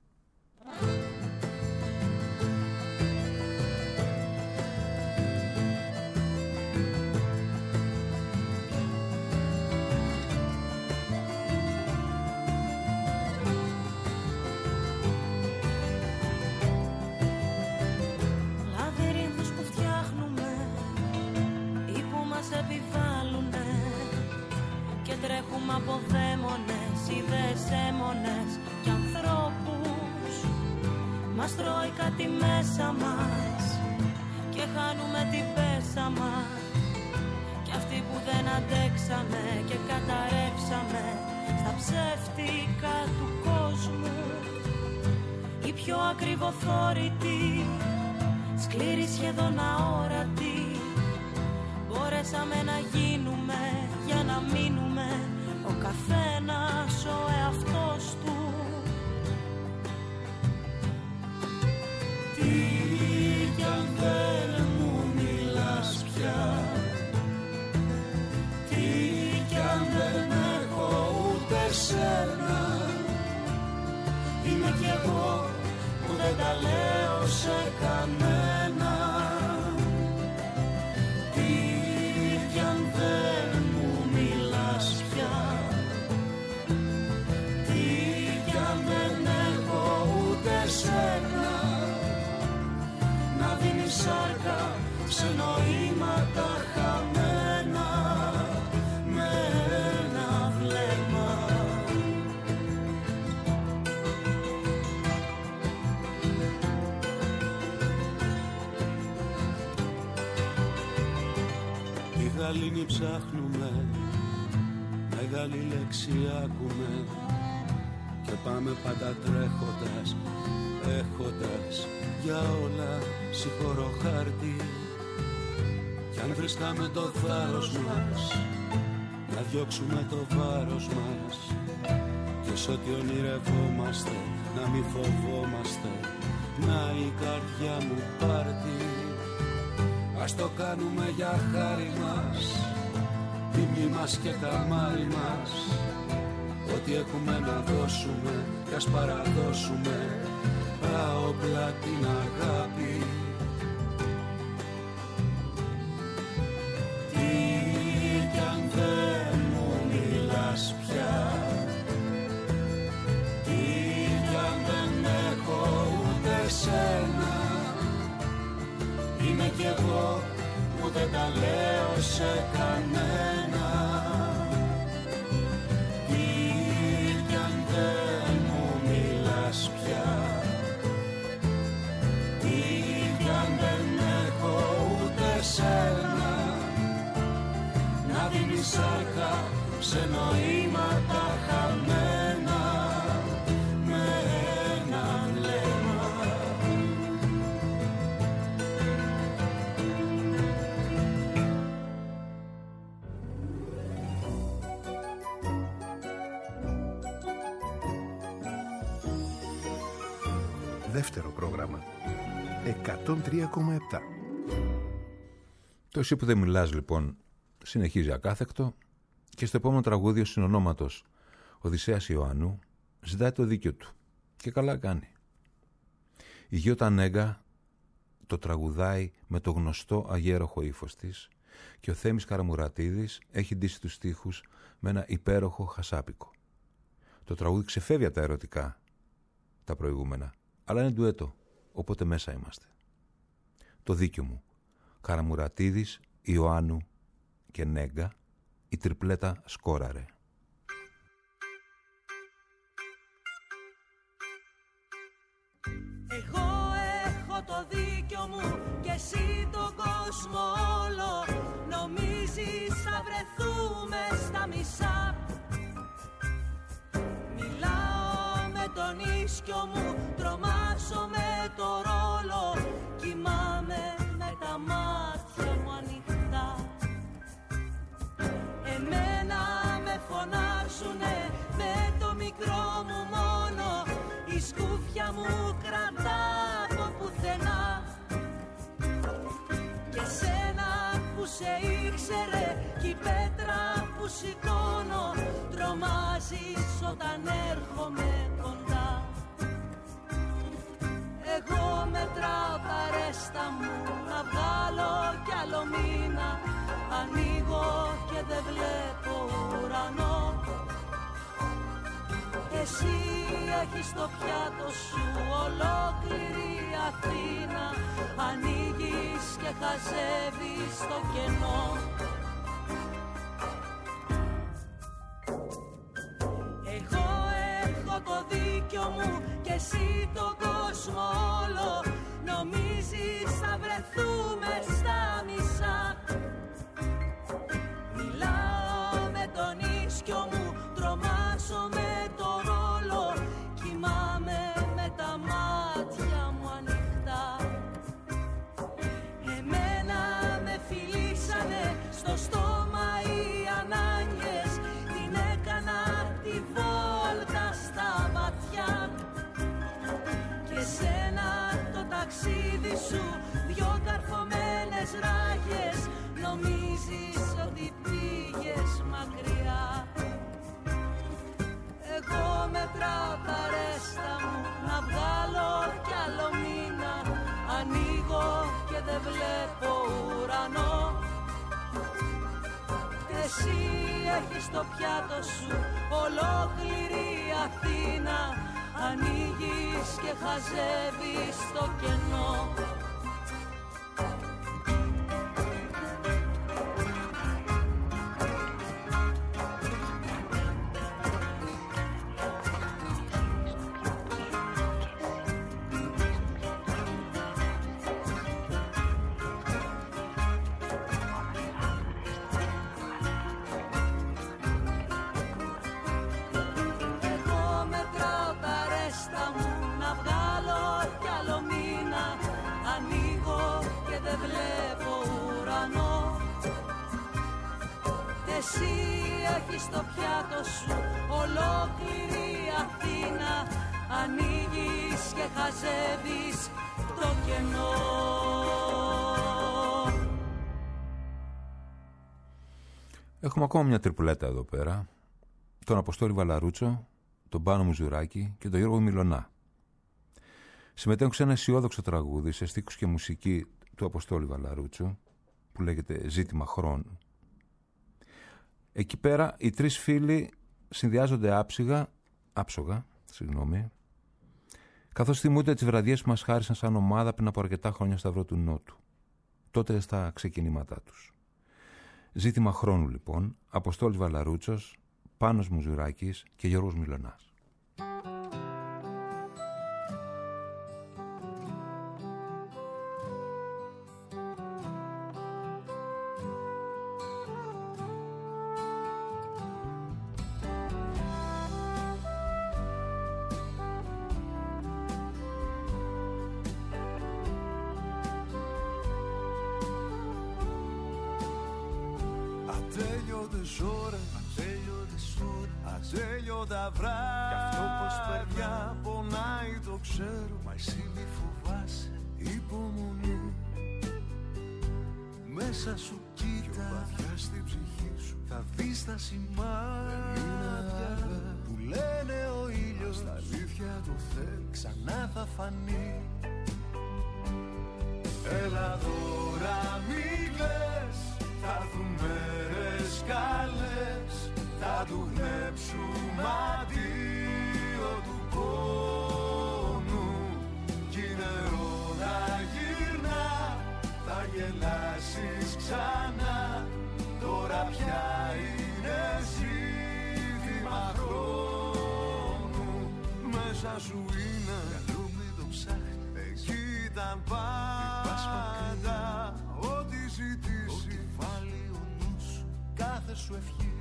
Τρέχουμε από δαίμονες, ιδέες έμονες και ανθρώπους. Μας τρώει κάτι μέσα μας και χάνουμε την πέσα μας. Κι αυτοί που δεν αντέξαμε και καταρρεύσαμε στα ψεύτικα του κόσμου, οι πιο ακριβοθόρητοι, σκληροί σχεδόν αόρατοι, μπορέσαμε να γίνουμε για να μείνουμε ο καθένας ο εαυτός του. Τι κι αν δεν μου μιλάς πια, τι κι αν δεν έχω ούτε σένα, είμαι κι εγώ που δεν τα λέω σε κανένα. Τι κι αν δεν μου μιλάς πια, τι κι αν δεν έχω ούτε σένα, να δίνεις σάρκα σε νοήματα χαμένα με ένα βλέμμα. Τη γαλήνη ψάχνουμε, μεγάλη λέξη άκουμε και πάμε πάντα τρέχοντας, έχοντας για όλα συγχωρώ χάρτη. Κι αν βρίσκαμε το θάρρος μας, να διώξουμε το βάρος μας, και σ' ό,τι ονειρευόμαστε να μη φοβόμαστε, να η καρδιά μου πάρτι. Ας το κάνουμε για χάρη μας, τιμή μας και καμάρι μας, ό,τι έχουμε να δώσουμε κι ας παραδώσουμε τα όπλα την αγάπη. Τι κι αν δεν μου μιλάς πια, τι κι αν δεν έχω ούτε σένα, είμαι κι εγώ που δεν τα λέω σε κανένα. Ψάκα σε νοήματα χαμένα με ένα βλέμμα. Δεύτερο πρόγραμμα εκατόν τρία κόμμα επτά. Το «Εσύ που δεν μιλάς» λοιπόν συνεχίζει ακάθεκτο και στο επόμενο τραγούδι ο συνονόματος Οδυσσέας Ιωάννου ζητάει το δίκιο του και καλά κάνει. Η Γιώτα Νέγκα το τραγουδάει με το γνωστό αγέροχο ύφος της και ο Θέμης Καραμουρατίδης έχει ντύσει τους στίχους με ένα υπέροχο χασάπικο. Το τραγούδι ξεφεύγει από τα ερωτικά τα προηγούμενα, αλλά είναι ντουέτο, οπότε μέσα είμαστε. Το δίκιο μου, Καραμουρατίδης, Ιωάννου και Νέγκα, η τριπλέτα σκόραρε. Εγώ έχω το δίκιο μου και εσύ τον κόσμο όλο. Νομίζεις θα βρεθούμε στα μισά. Μιλάω με τον ίσκιο μου, τρομάζω με το ρόλο. Κοιμάμαι με τα μάτια μου ανοιχτά. Εμένα με φωνάζουνε με το μικρό μου μόνο. Η σκούφια μου κρατά από πουθενά. Και σένα που σε ήξερε κι η πέτρα που σηκώνω. Τρομάζεις όταν έρχομαι κοντά. Εγώ μετράω τα ρέστα μου να βγάλω κι άλλο μήνα. Ανοίγω και δεν βλέπω ουρανό. Εσύ έχεις στο πιάτο σου ολόκληρη Αθήνα. Ανοίγεις και χαζεύεις το κενό. Εγώ έχω το δίκιο μου και εσύ τον κόσμο όλο. Νομίζεις θα βρεθούμε στα μισά. Μιλάω με τον ίσκιο μου, τρομάζω με το ρόλο. Κοιμάμαι με τα μάτια μου ανοιχτά. Εμένα με φιλήσανε στο στόμα οι ανάγκες. Την έκανα τη βόλτα στα βαθιά. Και σένα το ταξίδι σου δυο καρφωμένες ράγες. Νομίζεις ότι πήγες μακριά. Εγώ μετράω τα ρέστα μου να βγάλω κι άλλο μήνα. Ανοίγω και δεν βλέπω ουρανό. Εσύ έχεις στο πιάτο σου ολόκληρη Αθήνα. Ανοίγεις και χαζεύεις το κενό. Εσύ έχεις στο πιάτο σου ολόκληρη Αθήνα. Ανοίγεις και χαζεύεις το κενό. Έχουμε ακόμα μια τριπλέτα εδώ πέρα. Τον Αποστόλη Βαλαρούτσο, τον Πάνο Μουζουράκη και τον Γιώργο Μιλωνά. Συμμετέχουν σε ένα αισιόδοξο τραγούδι σε στίχους και μουσική του Αποστόλη Βαλαρούτσου που λέγεται «Ζήτημα χρόνου». Εκεί πέρα οι τρεις φίλοι συνδυάζονται άψιγα, άψογα, συγγνώμη, καθώς θυμούνται τις βραδιές που μας χάρισαν σαν ομάδα πριν από αρκετά χρόνια στο Σταυρό του Νότου, τότε στα ξεκινήματά τους. Ζήτημα χρόνου λοιπόν, Αποστόλης Βαλαρούτσος, Πάνος Μουζουράκης και Γιώργος Μιλωνάς. Ατέλειωτες ώρες, ατέλειωτες ώρες, ατέλειωτα βράδια. Κι αυτό πως παιδιά πονάει το ξέρω, μα εσύ μη φοβάσαι, υπομονή. Μέσα σου κοίτα, βαθιά στην ψυχή σου, θα δεις τα σημάδια που λένε ο ήλιος, στα αλήθεια το θέλει, ξανά θα φανεί. Έλα τώρα μη κλαις, θα έρθουν μέρες καλές, θα του γνέψουμε αντίο του πόνου. Κι είναι ώρα γυρνά, θα γελάσεις ξανά, τώρα πια είναι ζήτημα χρόνου. Μέσα σου είναι μυαλό μην το ψάχνει, εκεί ήταν πάντα. Ό,τι ζητήσει, ό,τι βάλει ο νους σου, κάθε σου ευχή.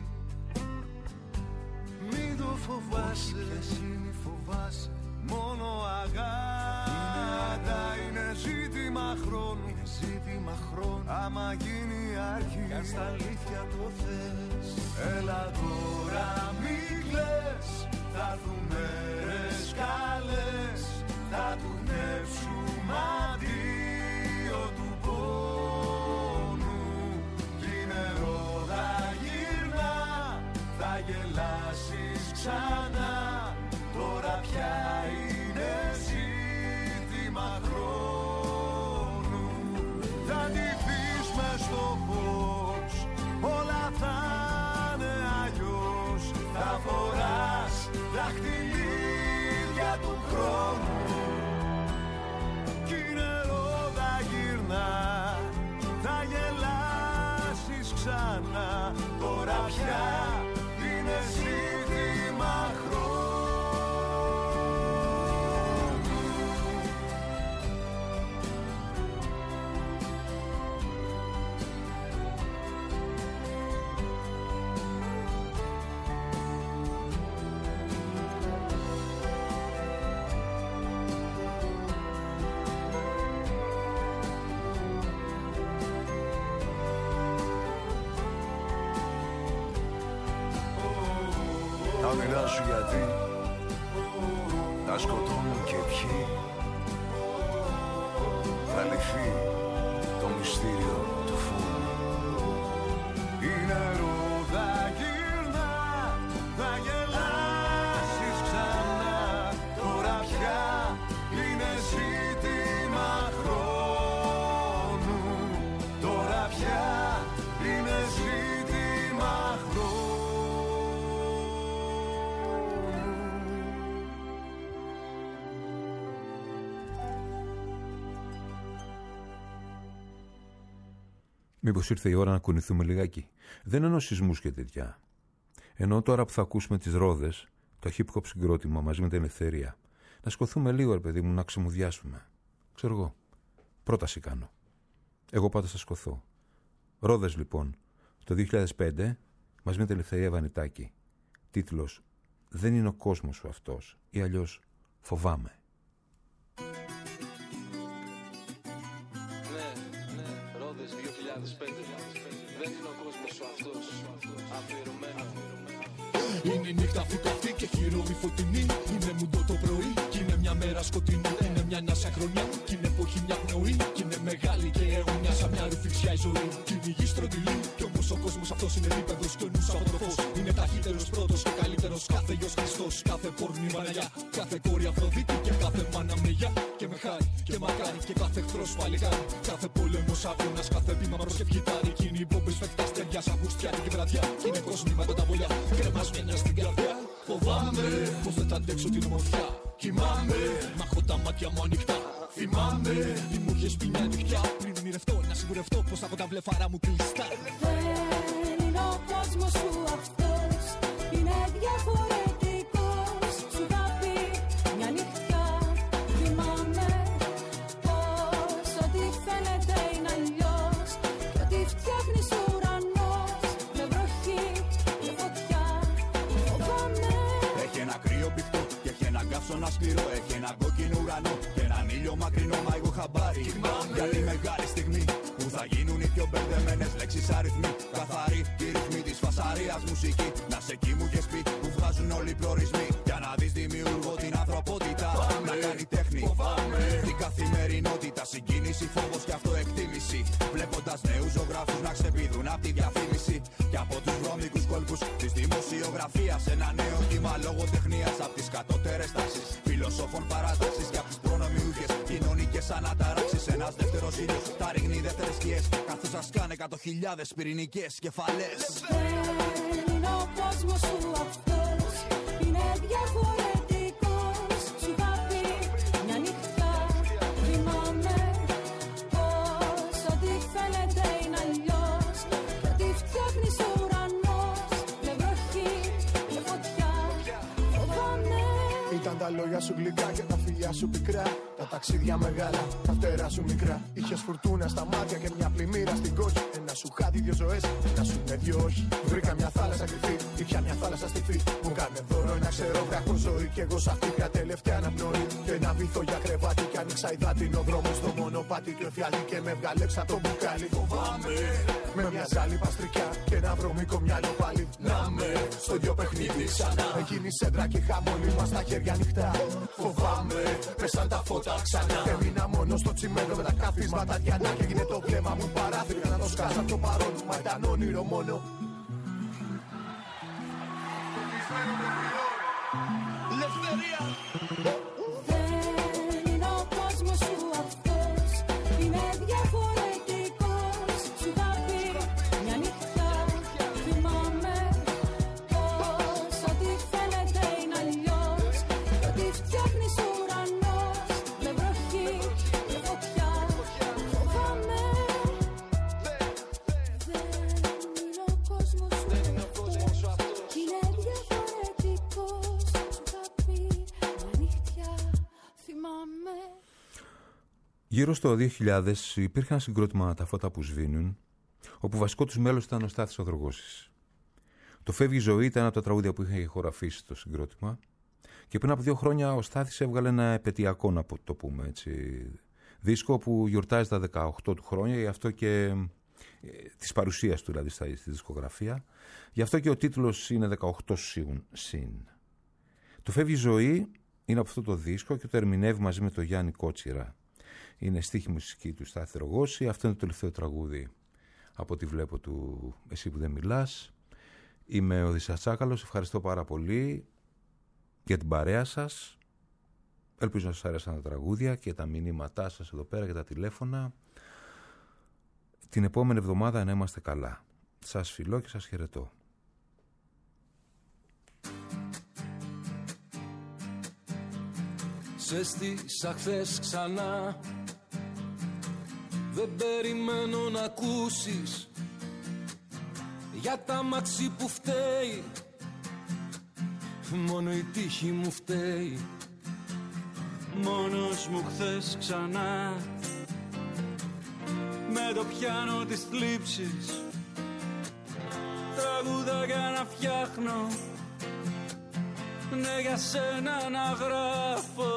Μην το φοβάσαι, όχι εσύ μη φοβάσαι, μόνο αγάπη είναι ζήτημα χρόνου, είναι ζήτημα χρόνου. Άμα γίνει αρχή, κι αν στα αλήθεια το θες. Έλα τώρα μη κλαις, θα έρθουν μέρες καλές, θα του γνέψουμε αντίο του πόνου. Κι είναι ώρα γυρνά, θα γελάσεις ξανά, τώρα πια είναι ζήτημα χρόνου. Θα ντυθείς μες στο φως, όλα θα είναι αλλιώς, θα φοράς δαχτυλίδια του χρόνου. Κι είναι ώρα γυρνά, θα γελάσεις ξανά, τώρα πια είναι ζήτημα χρόνου. Τα όνειρά σου γιατί τα σκοτώνουν και ποιοι, θα λυθεί το μυστήριο του φούρνου. Είναι ρόδα γύρνα, θα γελάσεις ξανά, τώρα πια είναι ζήτημα χρόνου. Τώρα πια είναι ζήτημα χρόνου. Μήπως ήρθε η ώρα να κουνηθούμε λιγάκι? Δεν εννοώ σεισμούς και τέτοια. Εννοώ τώρα που θα ακούσουμε τις ρόδες, το hip hop συγκρότημα μαζί με την ελευθερία, να σκοθούμε λίγο, ρε παιδί μου, να ξεμουδιάσουμε. Ξέρω εγώ. Πρόταση κάνω. Εγώ πάντως θα σκοθώ. Ρόδες λοιπόν, το δύο χιλιάδες πέντε, μαζί με την ελευθερία Βανιτάκη. Τίτλος «Δεν είναι ο κόσμος σου αυτός» ή αλλιώς «Φοβάμαι». Δεν είναι ο κόσμος σου αυτός, αφιερωμένο. Είναι η νύχτα αυτή καυτή και χειρόβη φωτεινή. Είναι μουντό το πρωί κι είναι μια μέρα σκοτεινή. Είναι μια νιάσα χρονιά κι είναι εποχή μια πνοή. Κι είναι μεγάλη και αιώνια σαν μια ρουφιξιά η ζωή. Κι είναι η γη στρογγυλή κι όμως ο κόσμος αυτός είναι επίπεδος κι ο νους από το φως. Είναι ταχύτερος πρώτος και καλύτερος κάθε γιος Χριστός. Κάθε πόρνη Παναγιά, κάθε κόρη Αφροδίτη και κάθε μάνα μνηγιά. Και με χάρη και μακάρι και κάθε εχθρός παλικάρι. Κάθε πόλεμος αγώνας, κάθε βήμα προσευχητάρι. Κι είναι οι μπόμπες φεκτά στεριά σαν χουστιάτικη βραδιά. Κι είναι κόσμοι με τα βολιά, κρεμασμένα στην καρδιά. Φοβάμαι πως δεν θα αντέξω την ομορφιά. Κοιμάμαι, μ' έχω τα μάτια μου ανοιχτά. Θυμάμαι, τι μου είχες πει μια νυχτιά. Πριν ονειρευτώ, να σιγουρευτώ πως θα έχω τα βλεφάρα μου κλειστά. Δεν είναι ο κόσμος σου αυτός, είναι διαφορετικός. Σου θα πει μια νυχτιά. Θυμάμαι πως ό,τι φαίνεται είναι αλλιώς. Κι ό,τι φτιάχνεις ουρανός με βροχή και φωτιά. Φοβάμαι. Έχει ένα κρύο πηχτό και έχει ένα καύσωνα σκληρό. Έχει ένα κόκκινο ουρανό και έναν ήλιο μακρινό. Μα εγώ χαμπάρι για τη μεγάλη στιγμή που θα γίνουν οι πιο μπερδεμένες λέξεις αριθμοί. Ηλίας μουσική. Να σε εκεί μου έχεις πει που βγάζουν όλοι οι προορισμοί. Για να δεις δημιουργώ την ανθρωπότητα. Πάμε. Να κάνει τέχνη. Φοβάμαι. Την καθημερινότητα. Συγκίνηση, φόβος και αυτοεκτίμηση. Βλέποντας νέους ζωγράφους να ξεπηδούν απ' τη διαφήμιση. Και από τους βρώμικους κόλπους της δημοσιογραφίας. Ένα νέο κύμα λογοτεχνίας. Απ' τις κατώτερες τάξεις φιλοσόφων παράταξης. Και απ' τις προνομιούχες κοινωνικές αναταράξεις. Ένας δεύτερος ήλιος τα ρίχνει δεύτερες σκιές. Καθώς σας κάνε εκατό χιλιάδες πυρηνικές κεφαλές. Δεν είναι ο κόσμος σου αυτός. Είναι διαφορετικός. Σου θα πει μια νύχτα. Θυμάμαι πως ό,τι φαίνεται είναι αλλιώς. Και ό,τι φτιάχνεις ο ουρανός. Με βροχή, με φωτιά. Φοβάμαι. Ήταν τα λόγια σου γλυκά και τα φιλιά σου πικρά. Τα ταξίδια μεγάλα, τα φτερά σου μικρά. Είχες φουρτούνα στα μάτια και μια πλημμύρα στην κόκκι. Ένα σου χάτι, δύο ζωές, ένα σου είναι δυο όχι. Βρήκα μια θάλασσα κρυφή, ήπια μια θάλασσα στιφή. Μου κάνε δώρο ένα ξερό βράχο ζωή. Κι εγώ σ' αυτή πια τελευταία αναπνοή. Και ένα βυθό για κρεβάτι. Κι άνοιξα υδάτινο δρόμο στο μονοπάτι του εφιάλτη. Και με βγάλεξα το μπουκάλι. Φοβάμαι. Με μια ζάλη παστρικιά και ένα βρωμικό μυαλό πάλι. Να με στο δυο παιχνίδι ξανά. Εκείνη σέντρα και χαμόλοι μας τα χέρια ανοιχτά. Φοβάμαι. Πέσαν τα φώτα ξανά. Και μείνα μόνο στο τσιμέντο με τα καθίσματα διανά. Και έγινε το βλέμμα μου παράθυρο να το σκάσα το παρόν μου. Μα ήταν όνειρο μόνο. Ελευθερία. Δεν είναι ο κόσμος σου αυτός. Είναι διαφορετικός. Σου θα πει μια νύχτα. Θυμάμαι πως ό,τι φαίνεται είναι αλλιώς. Και ό,τι φτιάχνεις ο ουρανός. Με βροχή, με φωτιά. Φοβάμαι. Δεν είναι ο κόσμος σου αυτός. Είναι διαφορετικός. Σου θα πει μια νύχτα. Θυμάμαι. Γύρω στο δύο χιλιάδες υπήρχε ένα συγκρότημα «Τα φώτα που σβήνουν», όπου βασικό τους μέλος ήταν ο Στάθης ο Δρογώσης. Το «Φεύγει η ζωή» ήταν από τα τραγούδια που είχε ηχογραφήσει το συγκρότημα και πριν από δύο χρόνια ο Στάθης έβγαλε ένα επαιτειακό, να το πούμε έτσι, δίσκο που γιορτάζει τα δεκαοκτώ του χρόνια, γι' αυτό και ε, της παρουσίας του δηλαδή στη δισκογραφία, γι' αυτό και ο τίτλος είναι δεκαοκτώ συν. Το «Φεύγει η ζωή» είναι από αυτό το δίσκο και το ερμηνεύει μαζί με τον Γιάννη Κότσιρα. Είναι στίχη μουσική του Στάθη Δρογώση. Αυτό είναι το τελευταίο τραγούδι από ό,τι βλέπω του «Εσύ που δεν μιλάς». Είμαι ο Οδυσσέας Τσάκαλος. Ευχαριστώ πάρα πολύ για την παρέα σας. Ελπίζω να σας άρεσαν τα τραγούδια και τα μηνύματά σας εδώ πέρα και τα τηλέφωνα. Την επόμενη εβδομάδα να είμαστε καλά. Σας φιλώ και σας χαιρετώ. Σε στήσα χθες ξανά. Δεν περιμένω να ακούσεις για τα μάξι που φταίει. Μόνο η τύχη μου φταίει. Μόνος μου χθες ξανά. Με το πιάνο της θλίψης. Τραγουδάκια να φτιάχνω. Ναι, για σένα να γράφω.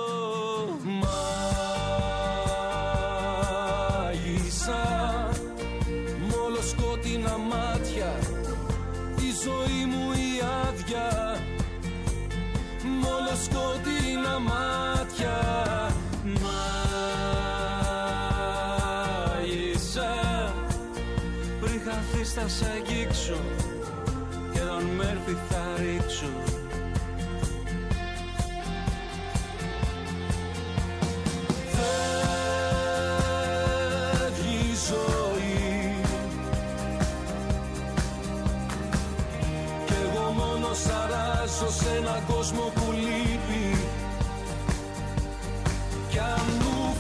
Μάγισσα μ' όλο σκότεινα μάτια. Η ζωή μου η άδεια. Μ' όλο σκότεινα μάτια. Μάγισσα πριν χαθείς θα σε αγγίξω. Και όταν μ' έρθει θα ρίξω. Σαράζω σε έναν κόσμο που λείπει. Κι αν μου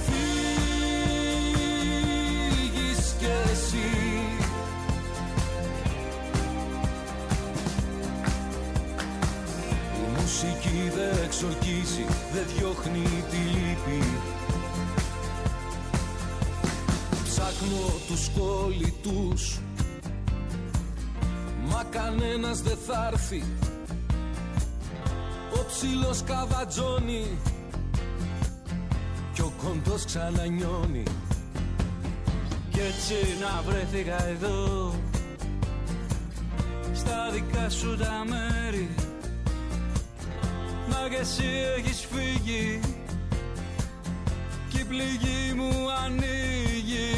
φύγεις κι εσύ, η μουσική δεν εξορκίζει, δεν διώχνει τη λύπη. Ψάχνω τους κολλητούς, μα κανένας δεν θα έρθει. Ο ψηλός καβατζώνει κι ο κοντός ξανανιώνει. Κι έτσι να βρέθηκα εδώ, στα δικά σου τα μέρη, μα κι εσύ έχεις φύγει κι η πληγή μου ανοίγει.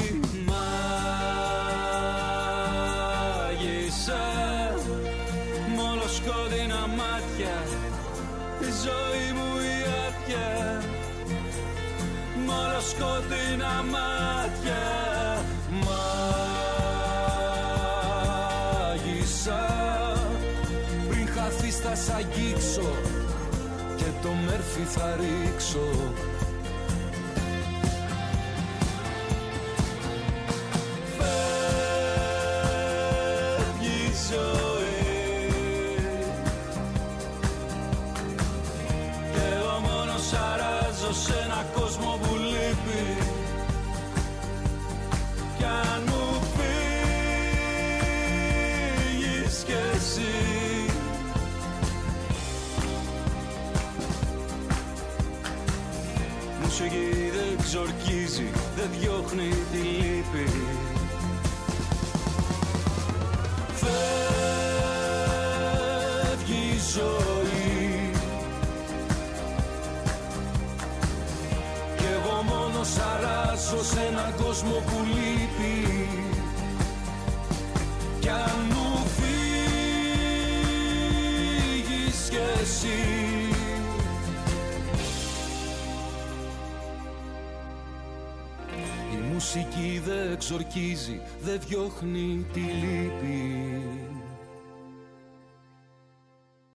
Μάγισσα μ' όλο σκότεινα μάτια, η ζωή μου η άδεια, μ' όλο σκότεινα μάτια. Μάγισσα πριν χαθείς θα σ' αγγίξω και το μέρφυ θα ρίξω. Σε ένα κόσμο που λείπει, κι αν μου φύγεις κι εσύ, μουσική δεν ξορκίζει, δεν διώχνει τη λύπη. Φεύγει η ζωή σαράζω σε έναν κόσμο που λείπει, κι αν μου φύγεις κι εσύ. Η μουσική δεν εξορκίζει, δεν διώχνει τη λύπη.